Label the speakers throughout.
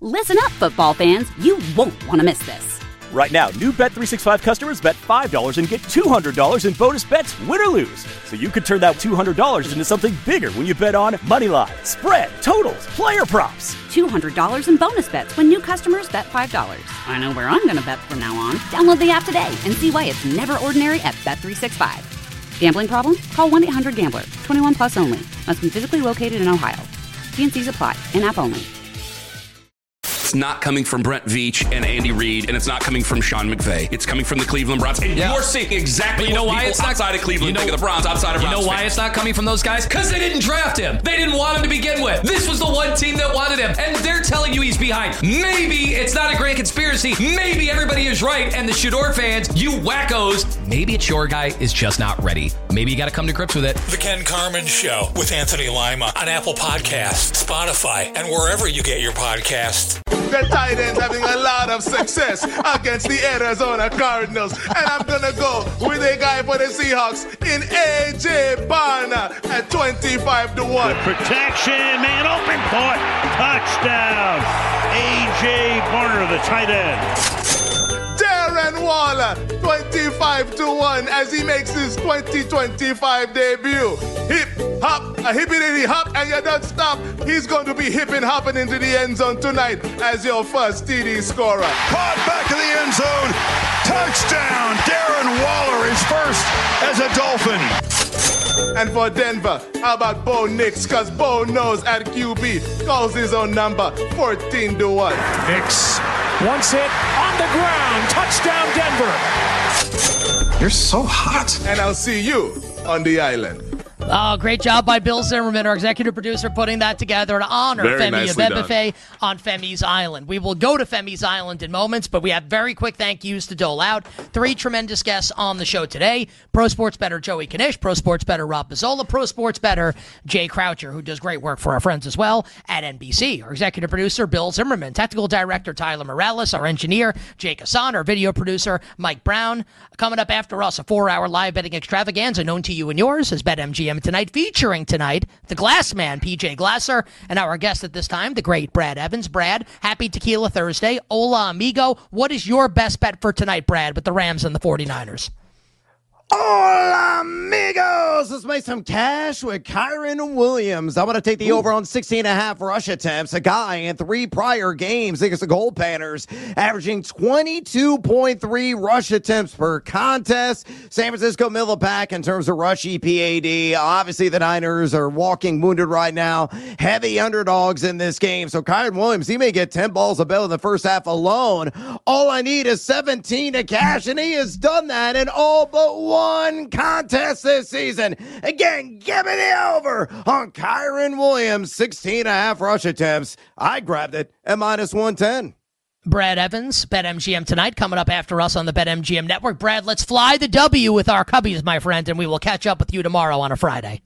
Speaker 1: Listen up, football fans. You won't want to miss this.
Speaker 2: Right now, new Bet365 customers bet $5 and get $200 in bonus bets, win or lose. So you could turn that $200 into something bigger when you bet on moneyline, spread, totals, player props.
Speaker 1: $200 in bonus bets when new customers bet $5. I know where I'm going to bet from now on. Download the app today and see why it's never ordinary at Bet365. Gambling problem? Call 1-800-GAMBLER. 21 plus only. Must be physically located in Ohio. T&Cs apply. In-app only.
Speaker 3: It's not coming from Brent Veach and Andy Reid, and it's not coming from Sean McVay. It's coming from the Cleveland Browns. And you're seeing exactly what people outside of Cleveland think of the Browns, outside of Browns.
Speaker 4: You know why it's not coming from those guys? Because they didn't draft him. They didn't want him to begin with. This was the one team that wanted him, and they're telling you he's behind. Maybe it's not a grand conspiracy. Maybe everybody is right, and the Shador fans, you wackos, maybe it's your guy is just not ready. Maybe you got to come to grips with it.
Speaker 5: The Ken Carman Show with Anthony Lima on Apple Podcasts, Spotify, and wherever you get your podcasts.
Speaker 6: The Titans having a lot of success against the Arizona Cardinals. And I'm going to go with a guy for the Seahawks in A.J. Barner at 25-1.
Speaker 7: The protection, man, open court, touchdown. A.J. Barner, the tight end.
Speaker 6: Darren Waller, 25-1 as he makes his 2025 debut. Hip, hop, a hippity hop, and you don't stop. He's going to be hip and hopping into the end zone tonight as your first TD scorer.
Speaker 7: Caught back in the end zone. Touchdown. Darren Waller is first as a Dolphin.
Speaker 6: And for Denver, how about Bo Nix? Because Bo knows at QB, calls his own number, 14-1.
Speaker 8: Nix, once hit, on the ground, touchdown Denver.
Speaker 6: You're so hot. And I'll see you on the island.
Speaker 9: Oh, great job by Bill Zimmerman, our executive producer, putting that together to honor Femi Abebefe on Femi's Island. We will go to Femi's Island in moments, but we have very quick thank yous to dole out. 3 tremendous guests on the show today. Pro Sports Bettor Joey Knish, Pro Sports Bettor Rob Mazzola, Pro Sports Bettor Jay Croucher, who does great work for our friends as well at NBC. Our executive producer, Bill Zimmerman. Technical director, Tyler Morales. Our engineer, Jake Hassan. Our video producer, Mike Brown. Coming up after us, a 4-hour live betting extravaganza known to you and yours as BetMGM tonight, featuring tonight the Glass Man, PJ Glasser, and our guest at this time, the great Brad Evans. Brad, happy Tequila Thursday. Hola, amigo. What is your best bet for tonight, Brad, with the Rams and the 49ers?
Speaker 10: Hola, amigos! Let's make some cash with Kyren Williams. I'm going to take the over on 16.5 rush attempts. A guy in 3 prior games against the Gold Panthers, averaging 22.3 rush attempts per contest. San Francisco middle pack in terms of rush EPAD. Obviously, the Niners are walking wounded right now. Heavy underdogs in this game. So Kyren Williams, he may get 10 balls a bill in the first half alone. All I need is 17 to cash, and he has done that in all but one contest this season. Again, give me the over on Kyren Williams, 16.5 rush attempts. I grabbed it at -110.
Speaker 9: Brad Evans, BetMGM tonight, coming up after us on the BetMGM network. Brad, let's fly the W with our Cubbies, my friend, and we will catch up with you tomorrow on a Friday.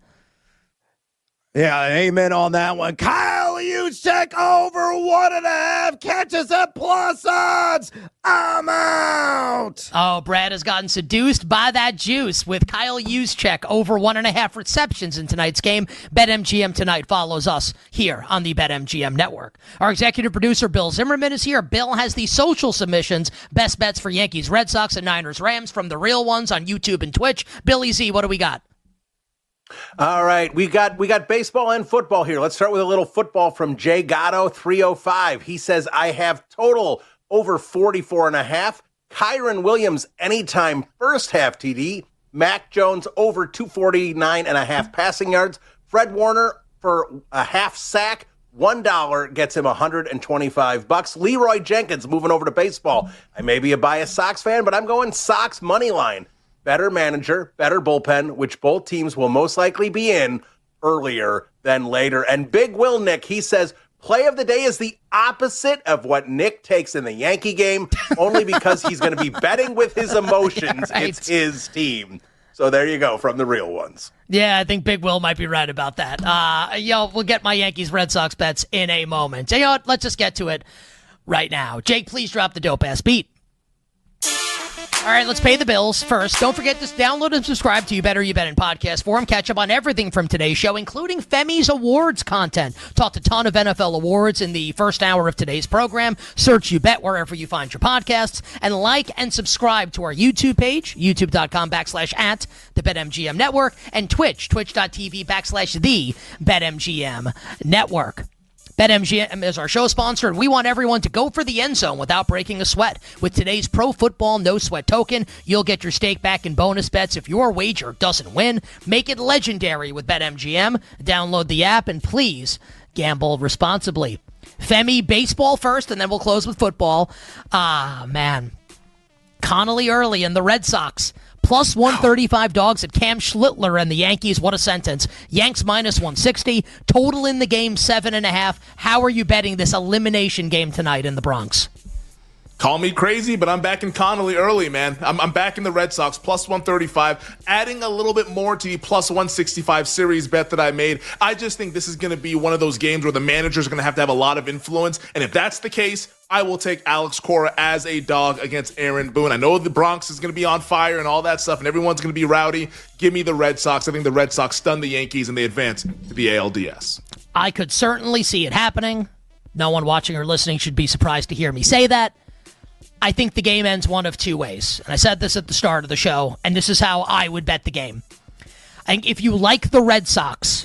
Speaker 10: Yeah, amen on that one. Kyle Juszczyk over 1.5 catches at plus odds. I'm out.
Speaker 9: Oh, Brad has gotten seduced by that juice with Kyle Juszczyk over 1.5 receptions in tonight's game. BetMGM tonight follows us here on the BetMGM network. Our executive producer, Bill Zimmerman, is here. Bill has the social submissions, best bets for Yankees, Red Sox, and Niners, Rams from the real ones on YouTube and Twitch. Billy Z, what do we got?
Speaker 11: All right, we got baseball and football here. Let's start with a little football from Jay Gatto, 305. He says, I have total over 44.5. Kyren Williams, anytime first half TD. Mac Jones over 249.5 passing yards. Fred Warner for a half sack. $1 gets him $125. Leroy Jenkins moving over to baseball. I may be a biased Sox fan, but I'm going Sox money line. Better manager, better bullpen, which both teams will most likely be in earlier than later. And Big Will Nick, he says, play of the day is the opposite of what Nick takes in the Yankee game, only because he's going to be betting with his emotions. Right. It's his team. So there you go from the real ones.
Speaker 9: Yeah, I think Big Will might be right about that. We'll get my Yankees Red Sox bets in a moment. You know what? Let's just get to it right now. Jake, please drop the dope ass beat. All right, let's pay the bills first. Don't forget to download and subscribe to You Better You Bet in podcast form. Catch up on everything from today's show, including Femi's awards content. Talked a ton of NFL awards in the first hour of today's program. Search You Bet wherever you find your podcasts. And like and subscribe to our YouTube page, youtube.com/at the BetMGM Network, and twitch.tv/the BetMGM Network. BetMGM is our show sponsor, and we want everyone to go for the end zone without breaking a sweat. With today's Pro Football No Sweat token, you'll get your stake back in bonus bets if your wager doesn't win. Make it legendary with BetMGM. Download the app, and please gamble responsibly. Femi, baseball first, and then we'll close with football. Man. Connolly early and the Red Sox. Plus 135 dogs at Cam Schlittler and the Yankees. What a sentence. Yanks minus 160. Total in the game, 7.5. How are you betting this elimination game tonight in the Bronx?
Speaker 12: Call me crazy, but I'm back in Connolly early, man. I'm back in the Red Sox, plus 135, adding a little bit more to the plus 165 series bet that I made. I just think this is going to be one of those games where the managers are going to have a lot of influence, and if that's the case, I will take Alex Cora as a dog against Aaron Boone. I know the Bronx is going to be on fire and all that stuff, and everyone's going to be rowdy. Give me the Red Sox. I think the Red Sox stun the Yankees, and they advance to the ALDS.
Speaker 9: I could certainly see it happening. No one watching or listening should be surprised to hear me say that. I think the game ends one of two ways. And I said this at the start of the show, and this is how I would bet the game. I think if you like the Red Sox,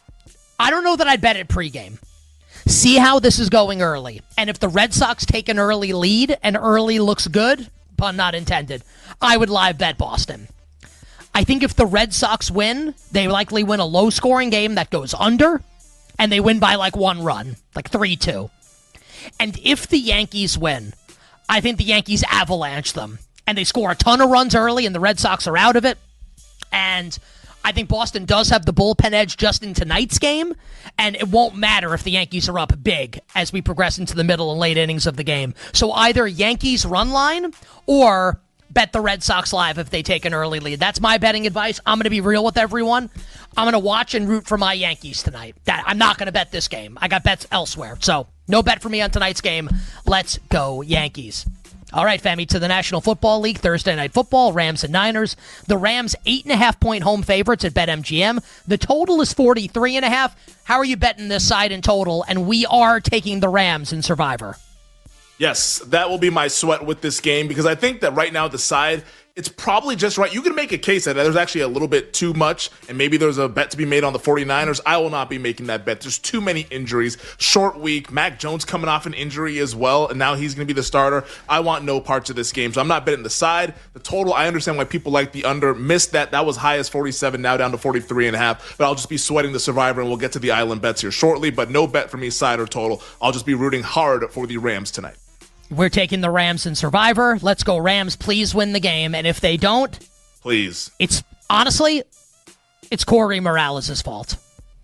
Speaker 9: I don't know that I'd bet it pregame. See how this is going early. And if the Red Sox take an early lead and early looks good, pun not intended, I would live bet Boston. I think if the Red Sox win, they likely win a low-scoring game that goes under, and they win by like one run, like 3-2. And if the Yankees win, I think the Yankees avalanche them, and they score a ton of runs early, and the Red Sox are out of it. And I think Boston does have the bullpen edge just in tonight's game, and it won't matter if the Yankees are up big as we progress into the middle and late innings of the game. So either Yankees run line or bet the Red Sox live if they take an early lead. That's my betting advice. I'm going to be real with everyone. I'm going to watch and root for my Yankees tonight. I'm not going to bet this game. I got bets elsewhere. So no bet for me on tonight's game. Let's go Yankees. All right, Femi, to the National Football League, Thursday Night Football, Rams and Niners. The Rams, 8.5-point home favorites at BetMGM. The total is 43.5. How are you betting this side in total? And we are taking the Rams in Survivor.
Speaker 12: Yes, that will be my sweat with this game because I think that right now the side, it's probably just right. You can make a case that there's actually a little bit too much, and maybe there's a bet to be made on the 49ers. I will not be making that bet. There's too many injuries. Short week. Mac Jones coming off an injury as well, and now he's going to be the starter. I want no parts of this game, so I'm not betting the side. The total, I understand why people like the under. Missed that. That was high as 47, now down to 43.5. But I'll just be sweating the Survivor, and we'll get to the island bets here shortly. But no bet for me, side or total. I'll just be rooting hard for the Rams tonight.
Speaker 9: We're taking the Rams in Survivor. Let's go Rams. Please win the game. And if they don't,
Speaker 12: please.
Speaker 9: It's honestly, it's Corey Morales' fault.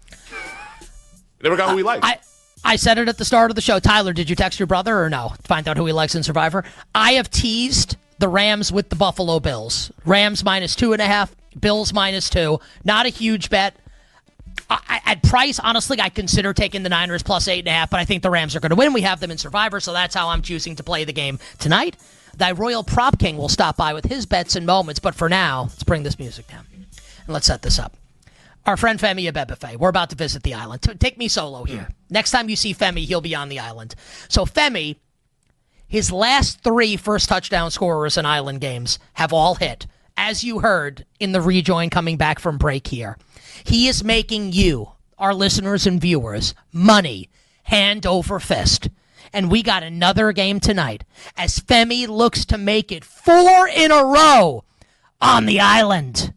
Speaker 12: Never got who he likes.
Speaker 9: I said it at the start of the show. Tyler, did you text your brother or no? Find out who he likes in Survivor. I have teased the Rams with the Buffalo Bills. Rams minus 2.5, Bills minus 2. Not a huge bet. At price, honestly, I consider taking the Niners plus 8.5, but I think the Rams are going to win. We have them in Survivor, so that's how I'm choosing to play the game tonight. Thy Royal Prop King will stop by with his bets in moments, but for now, let's bring this music down. And let's set this up. Our friend Femi Abebefe, we're about to visit the island. Take me solo here. Next time you see Femi, he'll be on the island. So Femi, his last 3 first touchdown scorers in island games have all hit, as you heard in the rejoin coming back from break here. He is making you, our listeners and viewers, money hand over fist. And we got another game tonight as Femi looks to make it 4 in a row on the island.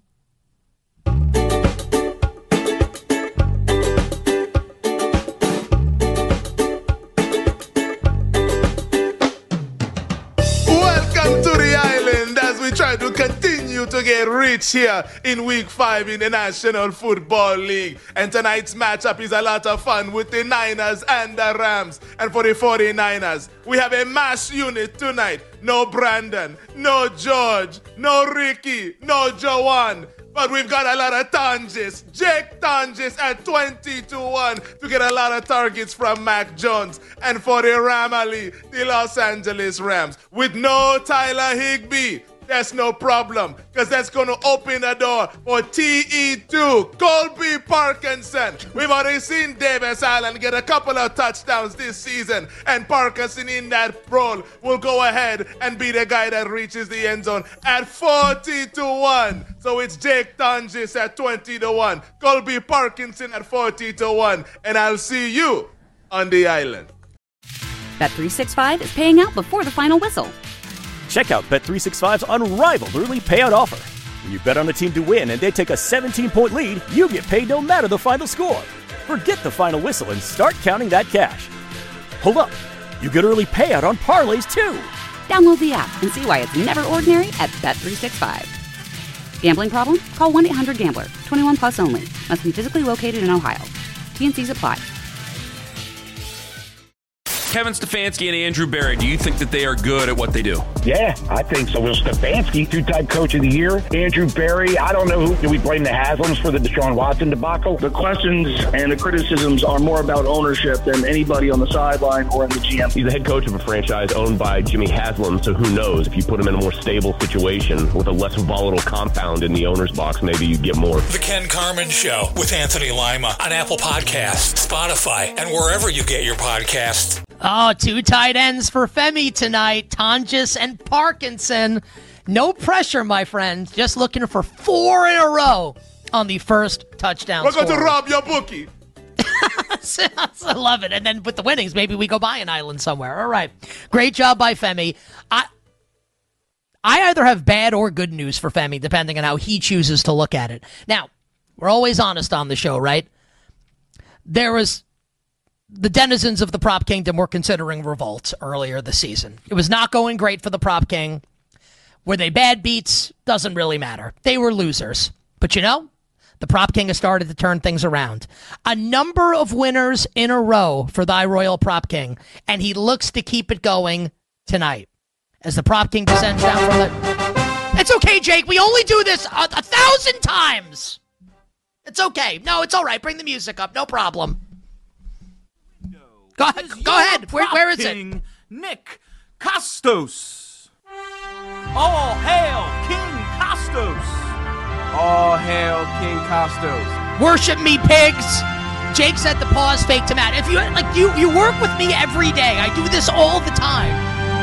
Speaker 6: Welcome to the island as we try to continue to get rich here in Week 5 in the National Football League. And tonight's matchup is a lot of fun with the Niners and the Rams. And for the 49ers, we have a mass unit tonight. No Brandon, no George, no Ricky, no Joanne. But we've got a lot of Tonjes. Jake Tonjes at 20-1 to get a lot of targets from Mac Jones. And for the Ramali, the Los Angeles Rams, with no Tyler Higbee, that's no problem, because that's going to open the door for TE2, Colby Parkinson. We've already seen Davis Allen get a couple of touchdowns this season, and Parkinson in that role will go ahead and be the guy that reaches the end zone at 40-1. So it's Jake Tonjes at 20-1, Colby Parkinson at 40-1, and I'll see you on the island.
Speaker 1: Bet365 is paying out before the final whistle.
Speaker 2: Check out Bet365's unrivaled early payout offer. When you bet on a team to win and they take a 17-point lead, you get paid no matter the final score. Forget the final whistle and start counting that cash. Hold up. You get early payout on parlays, too.
Speaker 1: Download the app and see why it's never ordinary at Bet365. Gambling problem? Call 1-800-GAMBLER. 21 plus only. Must be physically located in Ohio. T&Cs apply.
Speaker 3: Kevin Stefanski and Andrew Berry, do you think that they are good at what they do?
Speaker 13: Yeah, I think so. Well, Stefanski, two-time coach of the year. Andrew Berry, I don't know who. Do we blame the Haslams for the Deshaun Watson debacle?
Speaker 14: The questions and the criticisms are more about ownership than anybody on the sideline or in the GM.
Speaker 15: He's the head coach of a franchise owned by Jimmy Haslam, so who knows? If you put him in a more stable situation with a less volatile compound in the owner's box, maybe you'd get more.
Speaker 5: The Ken Carman Show with Anthony Lima on Apple Podcasts, Spotify, and wherever you get your podcasts.
Speaker 9: Oh, two tight ends for Femi tonight, Tonjes and Parkinson. No pressure, my friend. Just looking for 4 in a row on the first touchdown.
Speaker 6: We're going to rob your bookie.
Speaker 9: I love it. And then with the winnings, maybe we go buy an island somewhere. All right. Great job by Femi. I either have bad or good news for Femi, depending on how he chooses to look at it. Now, we're always honest on the show, right? The denizens of the prop kingdom were considering revolt earlier this season. It was not going great for the prop king. Were they bad beats? Doesn't really matter. They were losers. But you know, the prop king has started to turn things around. A number of winners in a row for thy royal prop king, and he looks to keep it going tonight as the prop king descends down from the... It's okay, Jake. We only do this 1,000 times. It's okay. No, it's all right. Bring the music up. No problem. Go ahead. Where is it?
Speaker 16: Nick Kostos. All hail King Kostos. All hail King Kostos.
Speaker 9: Worship me, pigs. Jake said the pause faked him out. If you work with me every day. I do this all the time.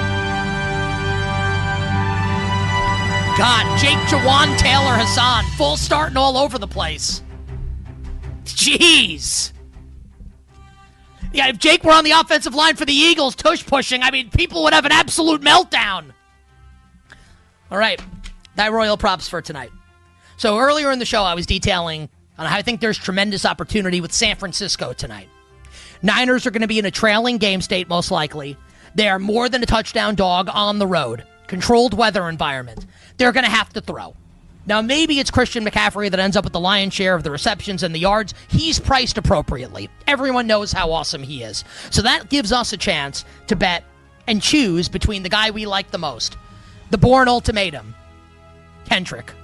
Speaker 9: God, Jake Jawan Taylor Hassan, full starting all over the place. Jeez. Yeah, if Jake were on the offensive line for the Eagles, tush pushing, I mean, people would have an absolute meltdown. All right, that royal props for tonight. So earlier in the show, I was detailing on how I think there's tremendous opportunity with San Francisco tonight. Niners are going to be in a trailing game state, most likely. They are more than a touchdown dog on the road. Controlled weather environment. They're going to have to throw. Now, maybe it's Christian McCaffrey that ends up with the lion's share of the receptions and the yards. He's priced appropriately. Everyone knows how awesome he is. So that gives us a chance to bet and choose between the guy we like the most. The Bourne Ultimatum. Kendrick.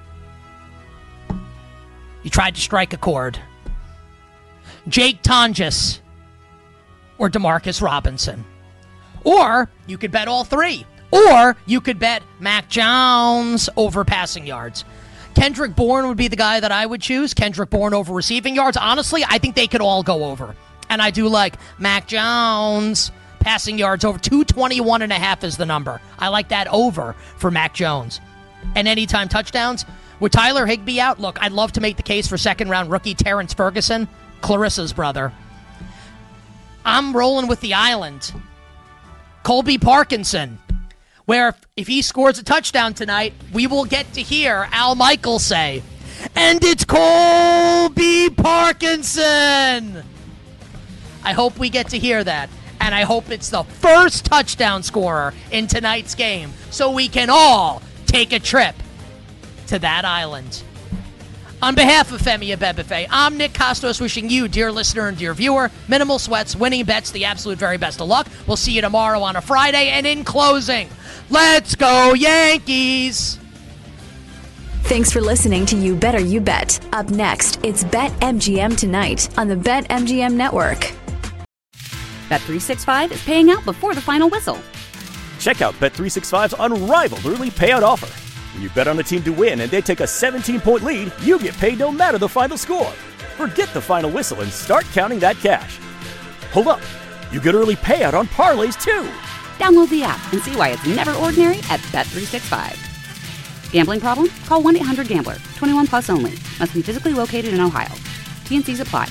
Speaker 9: He tried to strike a chord. Jake Tonjes. Or DeMarcus Robinson. Or you could bet all three. Or you could bet Mac Jones over passing yards. Kendrick Bourne would be the guy that I would choose. Kendrick Bourne over receiving yards. Honestly, I think they could all go over. And I do like Mac Jones passing yards over. 221.5 is the number. I like that over for Mac Jones. And anytime touchdowns. With Tyler Higbee out, look, I'd love to make the case for second-round rookie Terrence Ferguson, Clarissa's brother. I'm rolling with the island. Colby Parkinson. Where if he scores a touchdown tonight, we will get to hear Al Michaels say, and it's Colby Parkinson. I hope we get to hear that. And I hope it's the first touchdown scorer in tonight's game so we can all take a trip to that island. On behalf of Femi Abebefe, I'm Nick Kostos wishing you, dear listener and dear viewer, minimal sweats, winning bets, the absolute very best of luck. We'll see you tomorrow on a Friday. And in closing, let's go Yankees!
Speaker 17: Thanks for listening to You Better You Bet. Up next, it's BetMGM tonight on the BetMGM Network.
Speaker 1: Bet365 is paying out before the final whistle.
Speaker 2: Check out Bet365's unrivaled early payout offer. When you bet on a team to win and they take a 17-point lead, you get paid no matter the final score. Forget the final whistle and start counting that cash. Hold up. You get early payout on parlays, too.
Speaker 1: Download the app and see why it's never ordinary at Bet365. Gambling problem? Call 1-800-GAMBLER. 21 plus only. Must be physically located in Ohio. T&Cs apply.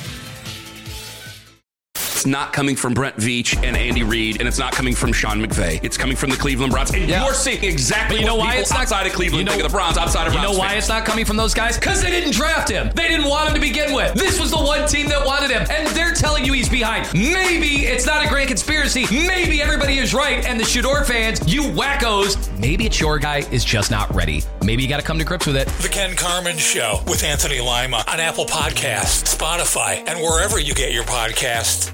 Speaker 3: It's not coming from Brent Veach and Andy Reid, and it's not coming from Sean McVay. It's coming from the Cleveland Browns. And you're seeing exactly what people outside of Cleveland think of the Browns, outside of Browns.
Speaker 4: You know why it's not coming from those guys? Because they didn't draft him. They didn't want him to begin with. This was the one team that wanted him, and they're telling you he's behind. Maybe it's not a grand conspiracy. Maybe everybody is right, and the Shador fans, you wackos, maybe it's your guy is just not ready. Maybe you got to come to grips with it.
Speaker 5: The Ken Carman Show with Anthony Lima on Apple Podcasts, Spotify, and wherever you get your podcasts.